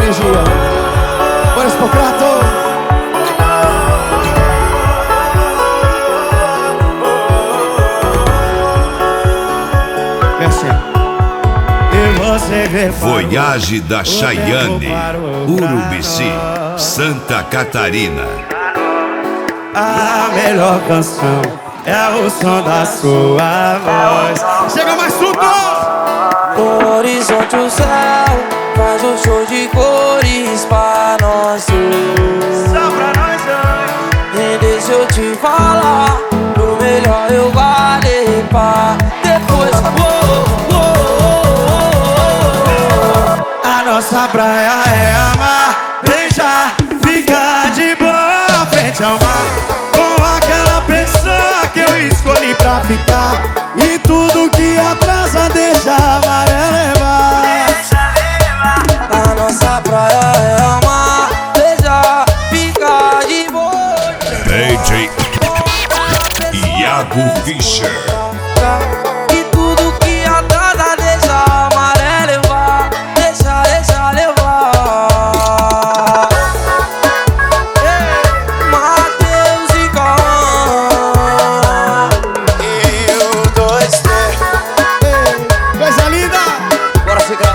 energia. Bora, Hipócrates. Voyage da Chayane, Urubici, Santa Catarina. A melhor canção é o som da sua voz. Chega mais tudo! No horizonte o céu faz um show de cores pra nós dois. Só pra nós dois. E deixa eu te falar, o melhor eu guardei pra depois. A nossa praia é amar, beijar, ficar de boa frente ao mar, com aquela pessoa que eu escolhi pra ficar. E tudo que atrasa deixa a maré levar. A nossa praia é amar, beijar, ficar de boa. DJ Iago Fischer. E tudo que atrasa deixa a maré levar. Deixa levar. Mateus e Cauã. E o 2T. Coisa linda! Bora ficar.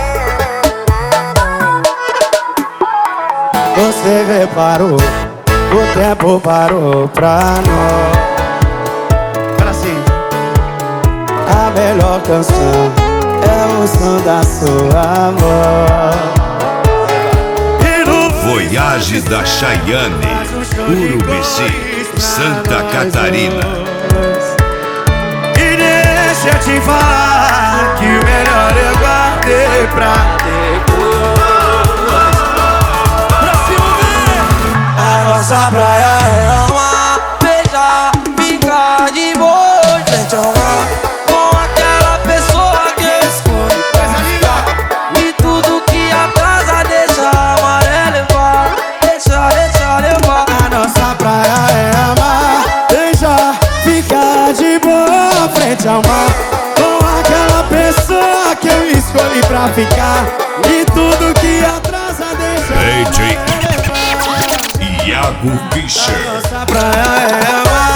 Você reparou, o tempo parou pra nós. Agora sim. A melhor canção é o som da sua voz. Voyage da Chayane, Urubici, Santa Catarina. E deixa eu te falar que o melhor eu guardei pra depois. A nossa praia é amar, beijar, ficar de boa frente ao mar, com aquela pessoa que eu escolhi pra ficar. E tudo que atrasa deixa a maré levar. Deixa levar. A nossa praia é amar, beijar, ficar de boa frente ao mar, com aquela pessoa que eu escolhi pra ficar. E tudo que atrasa deixa DJ Iago Fischer. a nossa praia é amar.